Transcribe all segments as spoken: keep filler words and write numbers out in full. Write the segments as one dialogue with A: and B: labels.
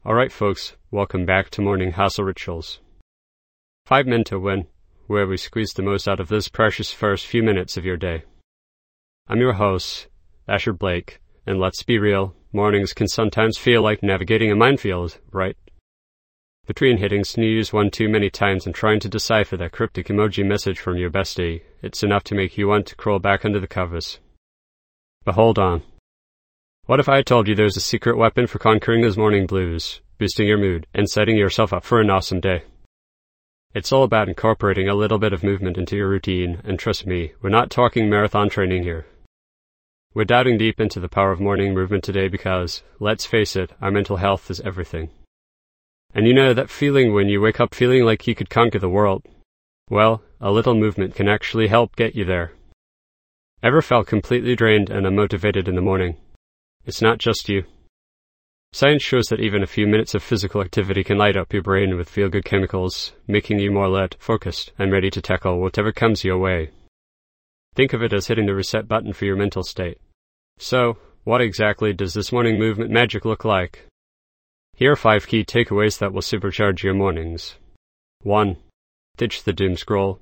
A: Alright folks, welcome back to Morning Hustle Rituals. Five Men to Win, where we squeeze the most out of this precious first few minutes of your day. I'm your host, Asher Blake, and let's be real, mornings can sometimes feel like navigating a minefield, right? Between hitting snooze one too many times and trying to decipher that cryptic emoji message from your bestie, it's enough to make you want to crawl back under the covers. But hold on. What if I told you there's a secret weapon for conquering those morning blues, boosting your mood, and setting yourself up for an awesome day? It's all about incorporating a little bit of movement into your routine, and trust me, we're not talking marathon training here. We're diving deep into the power of morning movement today because, let's face it, our mental health is everything. And you know that feeling when you wake up feeling like you could conquer the world? Well, a little movement can actually help get you there. Ever felt completely drained and unmotivated in the morning? It's not just you. Science shows that even a few minutes of physical activity can light up your brain with feel-good chemicals, making you more alert, focused, and ready to tackle whatever comes your way. Think of it as hitting the reset button for your mental state. So, what exactly does this morning movement magic look like? Here are five key takeaways that will supercharge your mornings. one. Ditch the doom scroll.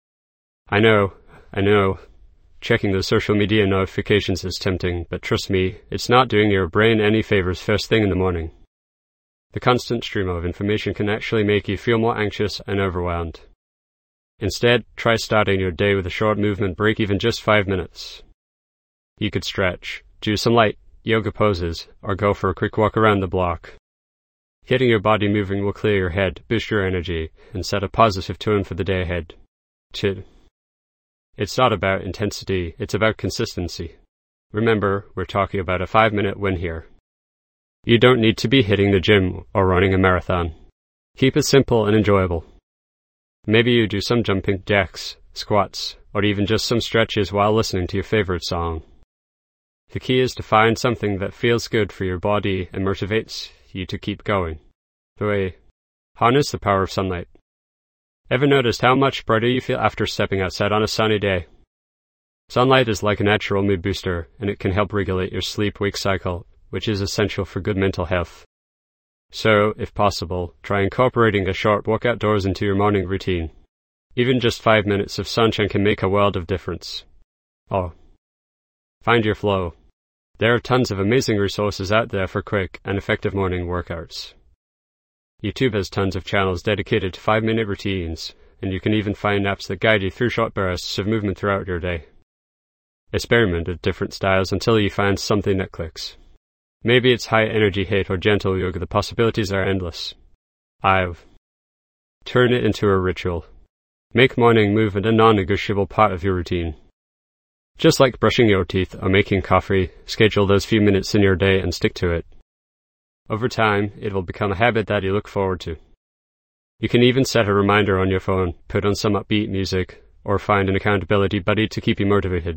A: I know, I know, checking those social media notifications is tempting, but trust me, it's not doing your brain any favors first thing in the morning. The constant stream of information can actually make you feel more anxious and overwhelmed. Instead, try starting your day with a short movement break, even just five minutes. You could stretch, do some light yoga poses, or go for a quick walk around the block. Getting your body moving will clear your head, boost your energy, and set a positive tone for the day ahead. two. It's not about intensity, it's about consistency. Remember, we're talking about a five-minute win here. You don't need to be hitting the gym or running a marathon. Keep it simple and enjoyable. Maybe you do some jumping jacks, squats, or even just some stretches while listening to your favorite song. The key is to find something that feels good for your body and motivates you to keep going. three. Harness the power of sunlight. Ever noticed how much brighter you feel after stepping outside on a sunny day? Sunlight is like a natural mood booster, and it can help regulate your sleep-wake cycle, which is essential for good mental health. So, if possible, try incorporating a short walk outdoors into your morning routine. Even just five minutes of sunshine can make a world of difference. Oh. Find your flow. There are tons of amazing resources out there for quick and effective morning workouts. YouTube has tons of channels dedicated to five-minute routines, and you can even find apps that guide you through short bursts of movement throughout your day. Experiment with different styles until you find something that clicks. Maybe it's high-energy HIIT or gentle yoga. The possibilities are endless. five. Turn it into a ritual. Make morning movement a non-negotiable part of your routine. Just like brushing your teeth or making coffee, schedule those few minutes in your day and stick to it. Over time, it will become a habit that you look forward to. You can even set a reminder on your phone, put on some upbeat music, or find an accountability buddy to keep you motivated.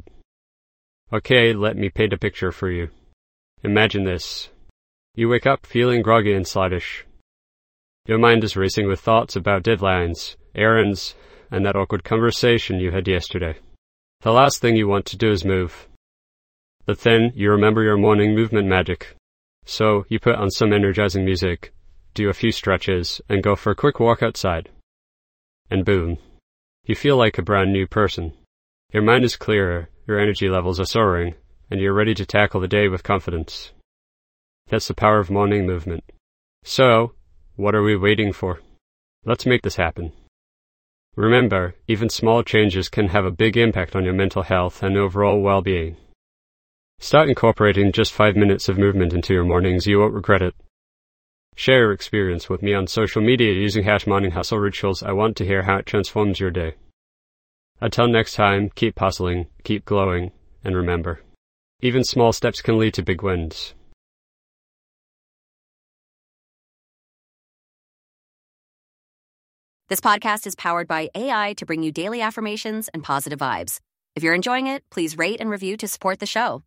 A: Okay, let me paint a picture for you. Imagine this. You wake up feeling groggy and sluggish. Your mind is racing with thoughts about deadlines, errands, and that awkward conversation you had yesterday. The last thing you want to do is move. But then you remember your morning movement magic. So you put on some energizing music, do a few stretches, and go for a quick walk outside. And boom, you feel like a brand new person. Your mind is clearer, your energy levels are soaring, and you're ready to tackle the day with confidence. That's the power of morning movement. So, what are we waiting for? Let's make this happen. Remember, even small changes can have a big impact on your mental health and overall well-being. Start incorporating just five minutes of movement into your mornings. You won't regret it. Share your experience with me on social media using hash Morning Hustle Rituals. I want to hear how it transforms your day. Until next time, keep hustling, keep glowing, and remember, even small steps can lead to big wins.
B: This podcast is powered by A I to bring you daily affirmations and positive vibes. If you're enjoying it, please rate and review to support the show.